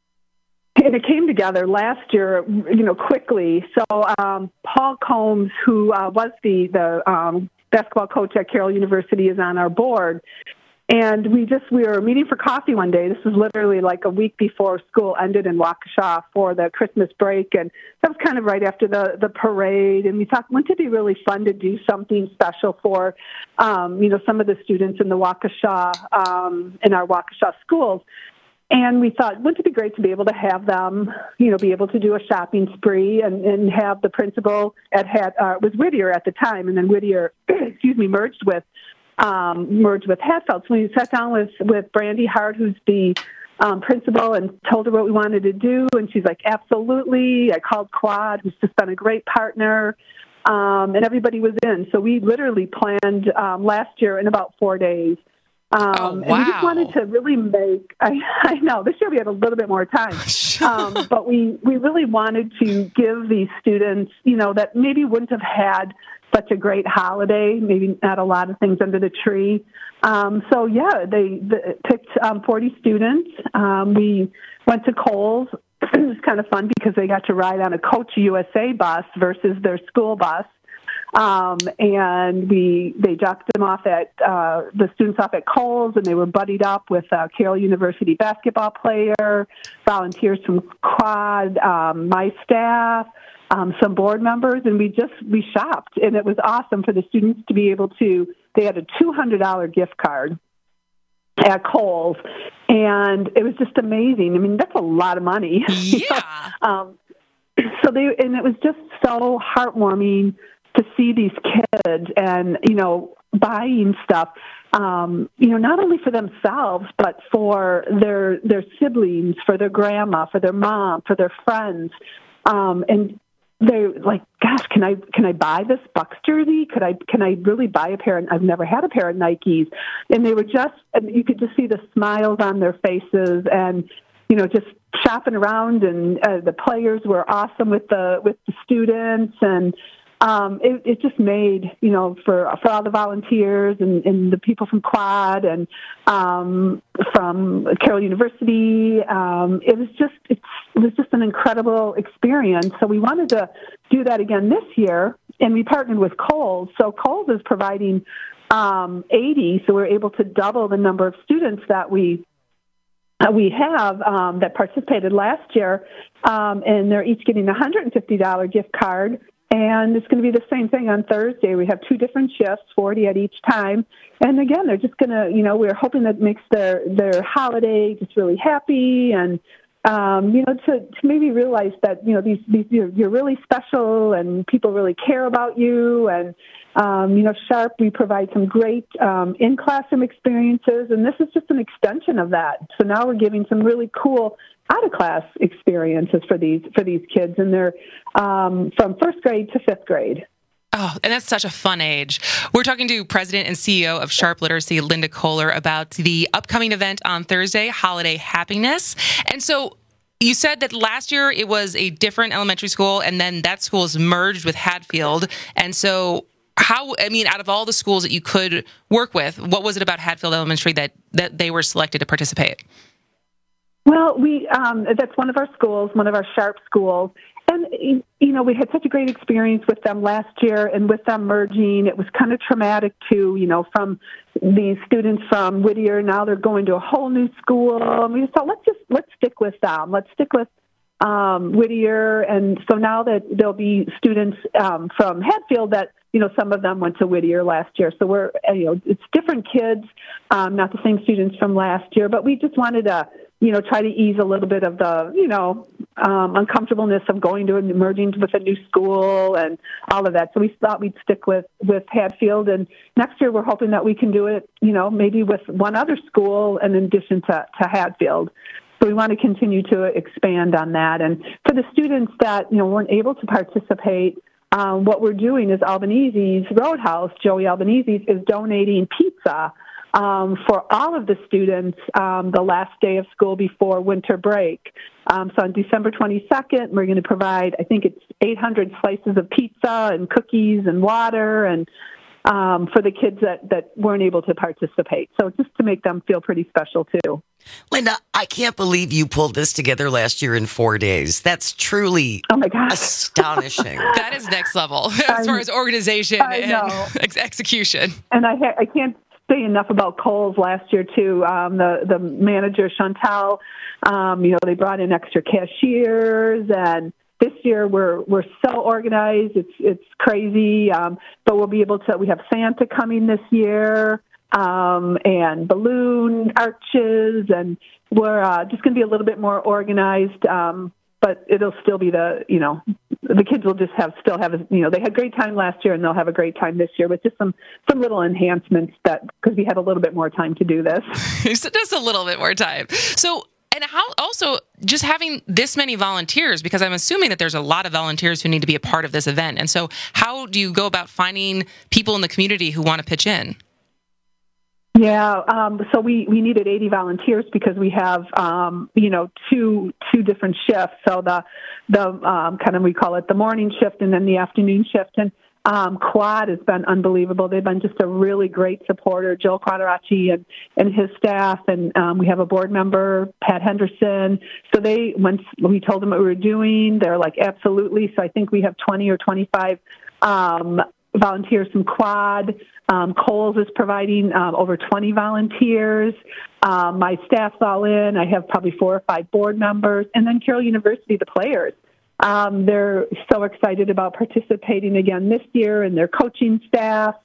Speaker 2: And it came together last year, you know, quickly. So um, Paul Combs, who uh, was the, the um, basketball coach at Carroll University, is on our board. And we just, we were meeting for coffee one day. This was literally like a week before school ended in Waukesha for the Christmas break. And that was kind of right after the, the parade. And we thought, wouldn't it be really fun to do something special for, um, you know, some of the students in the Waukesha, um, in our Waukesha schools. And we thought, wouldn't it be great to be able to have them, you know, be able to do a shopping spree and, and have the principal at Hat, uh, it was Whittier at the time, and then Whittier, excuse me, merged with um, merged with Hatfield. So we sat down with with Brandy Hart, who's the um, principal, and told her what we wanted to do, and she's like, absolutely. I called Quad, who's just been a great partner, um, and everybody was in. So we literally planned um, last year in about four days. Um,
Speaker 19: oh, wow.
Speaker 2: And we just wanted to really make, I, I know, this year we had a little bit more time, um, but we, we really wanted to give these students, you know, that maybe wouldn't have had such a great holiday, maybe not a lot of things under the tree. Um, so, yeah, they, they picked um, forty students. Um, we went to Kohl's. It was kind of fun because they got to ride on a Coach U S A bus versus their school bus. Um, and we, they dropped them off at, uh, the students off at Kohl's, and they were buddied up with a Carroll University basketball player, volunteers from Quad, um, my staff, um, some board members, and we just, we shopped, and it was awesome for the students to be able to, they had a two hundred dollars gift card at Kohl's, and it was just amazing. I mean, that's a lot of money.
Speaker 19: Yeah.
Speaker 2: um, so they, and it was just so heartwarming to see these kids and, you know, buying stuff, um, you know, not only for themselves, but for their their siblings, for their grandma, for their mom, for their friends. Um, and they're like, gosh, can I can I buy this Bucks jersey? Could I can I really buy a pair? Of, I've never had a pair of Nikes. And they were just, and you could just see the smiles on their faces, and, you know, just shopping around. And uh, the players were awesome with the with the students, and Um, it, it just made, you know, for for all the volunteers and, and the people from Quad and um, from Carroll University, um, it was just it's, it was just an incredible experience. So we wanted to do that again this year, and we partnered with Kohl's. So Kohl's is providing um, eighty, so we're able to double the number of students that we uh, we have um, that participated last year, um, and they're each getting a one hundred fifty dollars gift card. And it's going to be the same thing on Thursday. We have two different shifts, forty at each time. And again, they're just going to, you know, we're hoping that makes their, their holiday just really happy, and, um, you know, to, to maybe realize that, you know, these, these you're, you're really special and people really care about you. And, um, you know, SHARP, we provide some great um, in-classroom experiences, and this is just an extension of that. So now we're giving some really cool out-of-class experiences for these for these kids, and they're um, from first grade to fifth grade.
Speaker 19: Oh, and that's such a fun age. We're talking to President and C E O of SHARP Literacy, Linda Kohler, about the upcoming event on Thursday, Holiday Happiness. And so you said that last year it was a different elementary school, and then that school is merged with Hatfield. And so how, I mean, out of all the schools that you could work with, what was it about Hatfield Elementary that, that they were selected to participate?
Speaker 2: Well, we um, that's one of our schools, one of our Sharp schools. And, you know, we had such a great experience with them last year, and with them merging, it was kind of traumatic too, you know, from these students from Whittier. Now they're going to a whole new school. And we just thought, let's just, let's stick with them. Let's stick with um, Whittier. And so now that there'll be students um, from Hatfield that, you know, some of them went to Whittier last year. So we're, you know, it's different kids, um, not the same students from last year, but we just wanted to, you know, try to ease a little bit of the, you know, um, uncomfortableness of going to and merging with a new school and all of that. So we thought we'd stick with, with Hatfield. And next year we're hoping that we can do it, you know, maybe with one other school in addition to, to Hatfield. So we want to continue to expand on that. And for the students that, you know, weren't able to participate, um, what we're doing is Albanese's Roadhouse, Joey Albanese's, is donating pizza Um, for all of the students um, the last day of school before winter break. Um, so on December twenty-second, we're going to provide, I think it's eight hundred slices of pizza and cookies and water and um, for the kids that, that weren't able to participate. So just to make them feel pretty special too.
Speaker 3: Linda, I can't believe you pulled this together last year in four days. That's truly
Speaker 2: oh my God.
Speaker 3: astonishing.
Speaker 19: That is next level as far as organization and ex- execution.
Speaker 2: And I, ha- I can't say enough about Kohl's last year too. Um, the the manager Chantal, um, you know, they brought in extra cashiers, and this year we're we're so organized. It's it's crazy, um, but we'll be able to. We have Santa coming this year, um, and balloon arches, and we're uh, just going to be a little bit more organized. Um, but it'll still be the, you know, the kids will just have, still have, you know, they had a great time last year and they'll have a great time this year with just some, some little enhancements that, because we had a little bit more time to do this.
Speaker 19: Just a little bit more time. So, and how also just having this many volunteers, because I'm assuming that there's a lot of volunteers who need to be a part of this event. And so how do you go about finding people in the community who want to pitch in?
Speaker 2: Yeah, um, so we, we needed eighty volunteers because we have, um, you know, two two different shifts. So the the um, kind of, we call it the morning shift and then the afternoon shift. And um, Quad has been unbelievable. They've been just a really great supporter, Joel Quadracci and, and his staff. And um, we have a board member, Pat Henderson. So they, once we told them what we were doing, they're like, absolutely. So I think we have twenty or twenty-five um volunteers from Quad. Um, Kohl's is providing um, over twenty volunteers. Um, my staff's all in. I have probably four or five board members. And then Carroll University, the players. Um, they're so excited about participating again this year, and their coaching staff,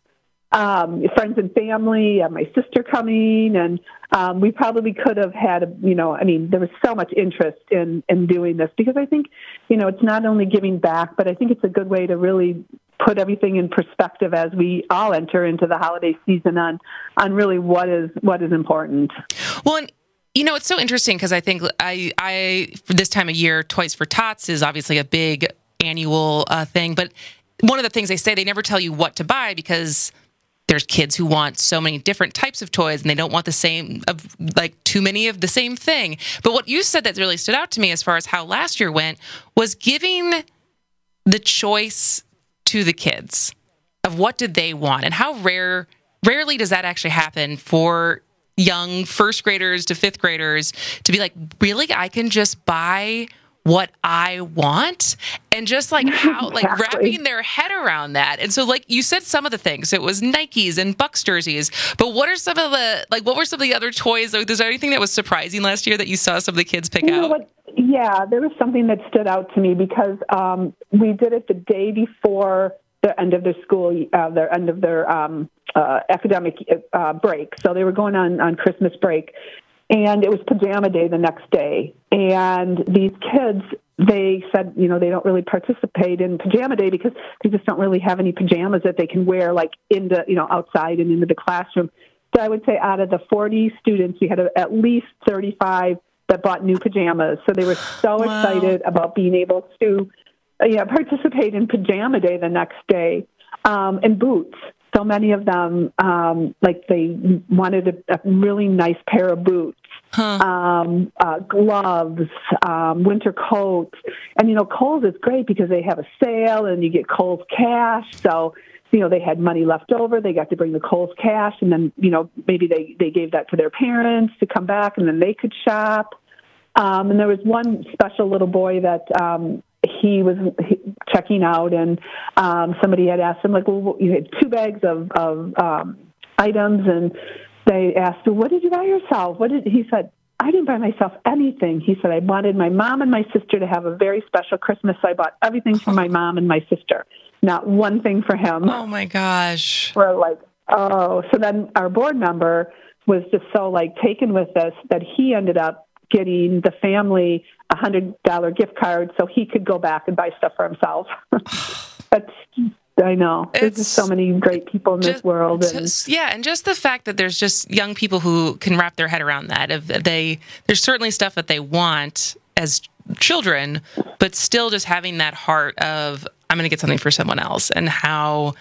Speaker 2: um, friends and family, and my sister coming. And um, we probably could have had, you know, I mean, there was so much interest in, in doing this because I think, you know, it's not only giving back, but I think it's a good way to really put everything in perspective as we all enter into the holiday season on, on really what is, what is important.
Speaker 19: Well, and you know, it's so interesting because I think I, I, for this time of year, Toys for Tots is obviously a big annual uh, thing. But one of the things they say, they never tell you what to buy because there's kids who want so many different types of toys and they don't want the same, of like too many of the same thing. But what you said that really stood out to me as far as how last year went was giving the choice to the kids of what did they want, and how rare, rarely does that actually happen for young first graders to fifth graders to be like, really, I can just buy what I want, and just like how, like exactly. wrapping their head around that. And so, like you said, some of the things, it was Nikes and Bucks jerseys, but what are some of the, like, what were some of the other toys? Like, is there anything that was surprising last year that you saw some of the kids pick
Speaker 2: you know
Speaker 19: out?
Speaker 2: What? Yeah, there was something that stood out to me because um, we did it the day before the end of their school, uh, their end of their um, uh, academic uh, break. So they were going on, on Christmas break, and it was pajama day the next day. And these kids, they said, you know, they don't really participate in pajama day because they just don't really have any pajamas that they can wear, like into, you know, outside and into the classroom. So I would say out of the forty students, we had a, at least thirty-five that bought new pajamas. So they were so wow. excited about being able to uh, yeah, participate in pajama day the next day. Um, and boots. So many of them, um, like they wanted a, a really nice pair of boots. huh. um, uh, gloves, um, winter coats. And, you know, Kohl's is great because they have a sale and you get Kohl's cash. So, you know, they had money left over. They got to bring the Kohl's cash, and then, you know, maybe they, they gave that to their parents to come back, and then they could shop. Um, and there was one special little boy that um, he was checking out, and um, somebody had asked him, like, well, you had two bags of, of um, items, and they asked him, what did you buy yourself? What did he said? I didn't buy myself anything. He said, I wanted my mom and my sister to have a very special Christmas, so I bought everything for my mom and my sister. Not one thing for him.
Speaker 19: Oh, my gosh.
Speaker 2: We're like, oh. So then our board member was just so, like, taken with this that he ended up getting the family a one hundred dollars gift card so he could go back and buy stuff for himself. That's, I know. There's just so many great people in
Speaker 19: just,
Speaker 2: this world. And,
Speaker 19: just, yeah, and just the fact that there's just young people who can wrap their head around that. If they, there's certainly stuff that they want as children, but still just having that heart of, I'm going to get something for someone else, and how,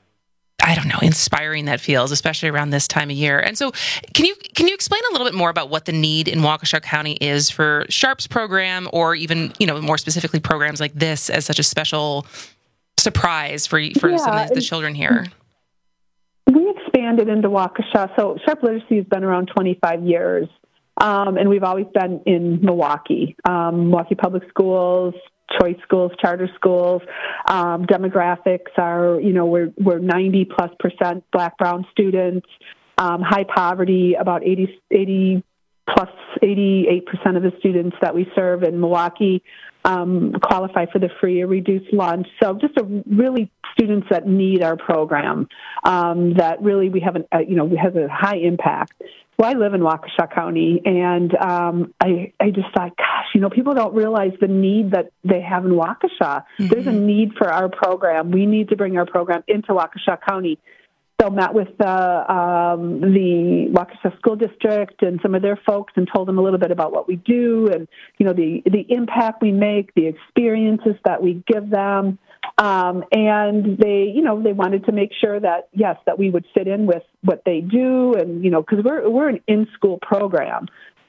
Speaker 19: I don't know, inspiring that feels, especially around this time of year. And so can you can you explain a little bit more about what the need in Waukesha County is for SHARP's program, or even, you know, more specifically programs like this as such a special surprise for for
Speaker 2: yeah,
Speaker 19: some of the children here?
Speaker 2: We expanded into Waukesha. So SHARP Literacy has been around twenty-five years, um, and we've always been in Milwaukee, um, Milwaukee Public Schools, choice schools, charter schools. Um, demographics are, you know, we're we're ninety plus percent Black, brown students. Um, high poverty, about eighty, eighty plus eighty-eight percent of the students that we serve in Milwaukee um, qualify for the free or reduced lunch. So just a really students that need our program, um, that really we have an, uh, you know, has a high impact. Well, I live in Waukesha County, and um, I, I just thought, gosh, you know, people don't realize the need that they have in Waukesha. Mm-hmm. There's a need for our program. We need to bring our program into Waukesha County. So met with the, um, the Waukesha School District and some of their folks and told them a little bit about what we do and, you know, the, the impact we make, the experiences that we give them. Um, and they, you know, they wanted to make sure that, yes, that we would fit in with what they do. And, you know, because we're, we're an in-school program.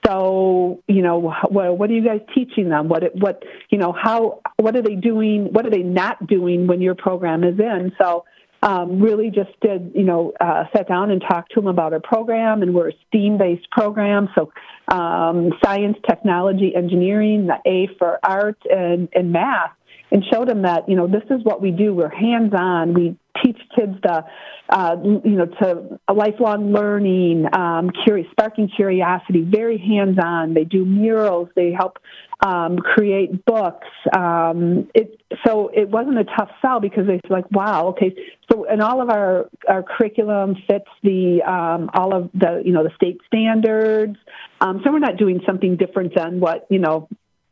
Speaker 2: So, you know, what, what are you guys teaching them? What, what, you know, how, what are they doing? What are they not doing when your program is in? So, um, really just did, you know, uh, sat down and talked to them about our program, and we're a STEAM-based program. So, um, science, technology, engineering, the A for art and, and math. And showed them that, you know, this is what we do. We're hands-on. We teach kids the, uh, you know, to a lifelong learning, um, curious, sparking curiosity, very hands-on. They do murals. They help um, create books. Um, it, so it wasn't a tough sell because they're like, wow, okay. So, and all of our, our curriculum fits the, um, all of the, you know, the state standards. Um, so we're not doing something different than what, you know,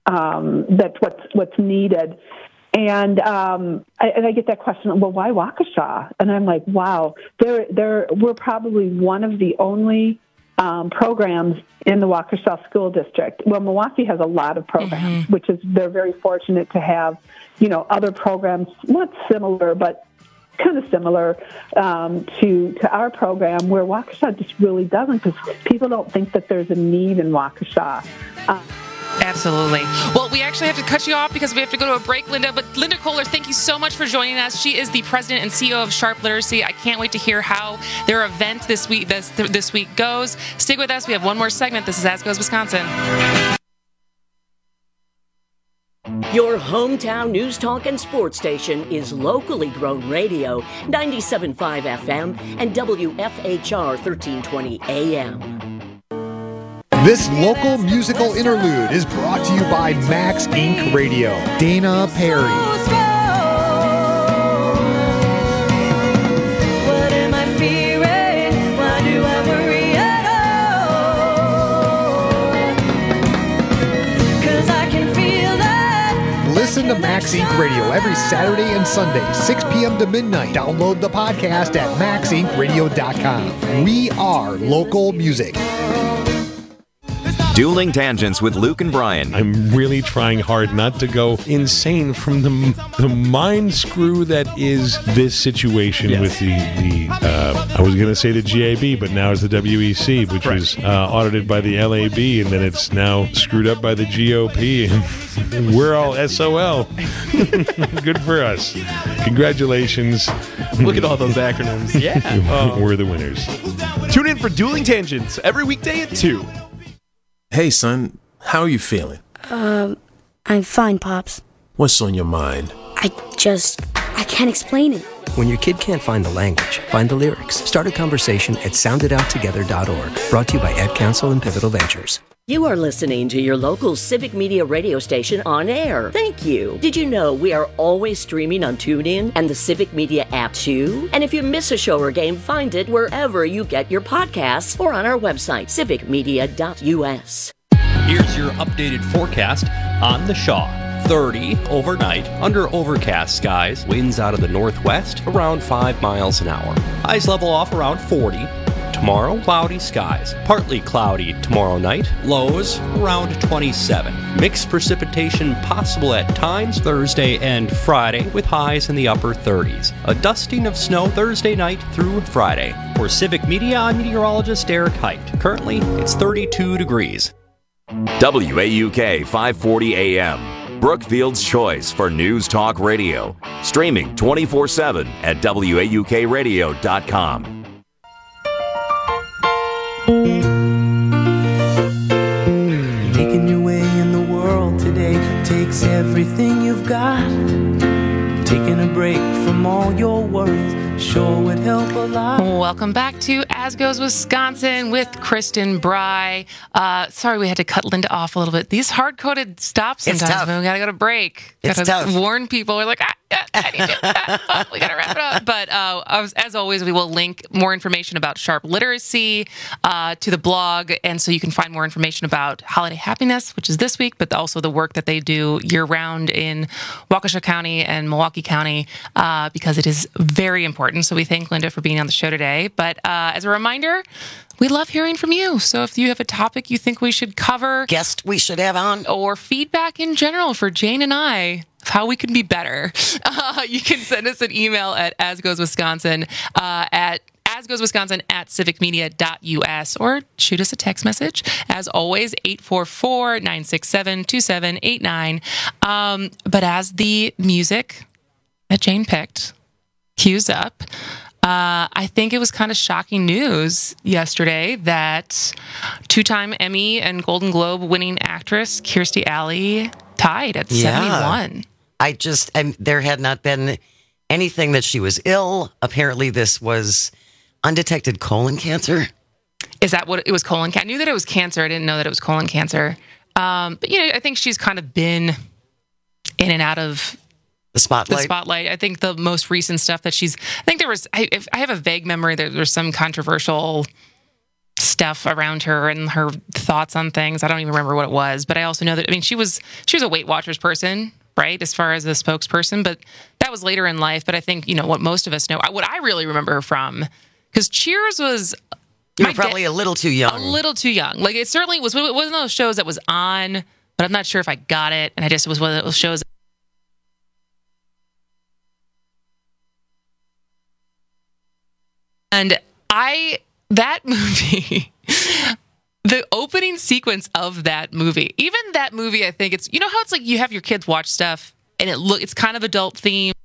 Speaker 2: um, that's what's, what's needed. And um, I, and I get that question, well, why Waukesha? And I'm like, wow, they're, they're, we're probably one of the only um, programs in the Waukesha School District. Well, Milwaukee has a lot of programs, mm-hmm. which is they're very fortunate to have, you know, other programs, not similar, but kind of similar um, to to our program, where Waukesha just really doesn't, because people don't think that there's a need in Waukesha. Uh,
Speaker 19: Absolutely. Well, we actually have to cut you off because we have to go to a break, Linda. But Linda Kohler, thank you so much for joining us. She is the president and C E O of SHARP Literacy. I can't wait to hear how their event this week this, this week goes. Stick with us. We have one more segment. This is As Goes Wisconsin.
Speaker 1: Your hometown news, talk, and sports station is locally grown radio, ninety-seven point five F M and W F H R thirteen twenty A M.
Speaker 4: This local musical interlude is brought to you by Max Incorporated. Radio. Dana Perry. Listen to Max Incorporated. Radio every Saturday and Sunday, six p.m. to midnight. Download the podcast at max inc radio dot com. We are local music.
Speaker 10: Dueling Tangents with Luke and Brian.
Speaker 29: I'm really trying hard not to go insane from the the mind screw that is this situation yes. with the, the uh, I was going to say the G A B, but now it's the W E C, which right. was uh, audited by the L A B, and then it's now screwed up by the G O P, and we're all S O L. Good for us. Congratulations.
Speaker 11: Look at all those acronyms. Yeah.
Speaker 29: uh, we're the winners.
Speaker 11: Tune in for Dueling Tangents every weekday at two.
Speaker 12: Hey, son, how are you feeling?
Speaker 13: Um, I'm fine, Pops.
Speaker 12: What's on your mind?
Speaker 13: I just, I can't explain it.
Speaker 14: When your kid can't find the language, find the lyrics. Start a conversation at sound it out together dot org. Brought to you by Ad Council and Pivotal Ventures.
Speaker 1: You are listening to your local Civic Media radio station on air. Thank you. Did you know we are always streaming on TuneIn and the Civic Media app too? And if you miss a show or game, find it wherever you get your podcasts or on our website, civic media dot u s.
Speaker 17: Here's your updated forecast on the Shaw. thirty overnight under overcast skies. Winds out of the northwest around five miles an hour. Highs level off around forty. Tomorrow, cloudy skies. Partly cloudy tomorrow night. Lows around twenty-seven. Mixed precipitation possible at times Thursday and Friday with highs in the upper thirties. A dusting of snow Thursday night through Friday. For Civic Media, I'm meteorologist Derek Height. Currently, it's thirty-two degrees.
Speaker 10: W A U K five forty A M. Brookfield's choice for news talk radio. Streaming twenty-four seven at W A U K radio dot com.
Speaker 18: Making your way in the world today takes everything you've got. Taking a break from all your worries sure would help a lot.
Speaker 19: Welcome back to As Goes Wisconsin with Kristen Bry. Uh, sorry we had to cut Linda off a little bit. These hard-coded stops sometimes when we gotta go to break.
Speaker 3: It's
Speaker 19: gotta
Speaker 3: tough.
Speaker 19: warn people. We're like, ah, yeah, I need to, ah, oh, we gotta wrap it up. But uh, as, as always, we will link more information about Sharp literacy uh, to the blog, and so you can find more information about Holiday Happiness, which is this week, but also the work that they do year-round in Waukesha County and Milwaukee County, uh, because it is very important. So we thank Linda for being on the show today. But uh, as a reminder, we love hearing from you. So if you have a topic you think we should cover,
Speaker 3: guest we should have on,
Speaker 19: or feedback in general for Jane and I of how we can be better, uh, you can send us an email at asgoeswisconsin uh, at asgoeswisconsin at civic media dot u s, or shoot us a text message. As always, eight four four, nine six seven, two seven eight nine. Um, but as the music that Jane picked cues up, uh, I think it was kind of shocking news yesterday that two-time Emmy and Golden Globe winning actress Kirstie Alley tied at
Speaker 3: Yeah.
Speaker 19: seventy-one.
Speaker 3: I just, I'm, there had not been anything that she was ill. Apparently, this was undetected colon cancer.
Speaker 19: Is that what it was? Colon cancer? I knew that it was cancer. I didn't know that it was colon cancer. Um, but you know, I think she's kind of been in and out of
Speaker 3: the spotlight.
Speaker 19: The spotlight. I think the most recent stuff that she's, I think there was, I, if, I have a vague memory that there's some controversial stuff around her and her thoughts on things. I don't even remember what it was, but I also know that, I mean, she was, she was a Weight Watchers person, right? As far as a spokesperson, but that was later in life. But I think, you know, what most of us know, what I really remember her from, because Cheers was,
Speaker 3: you were probably de- a little too young.
Speaker 19: A little too young. Like it certainly was, it was one of those shows that was on, but I'm not sure if I got it. And I just, it was one of those shows. And I, that movie, the opening sequence of that movie, even that movie, I think it's, you know how it's like you have your kids watch stuff and it look, it's kind of adult themed.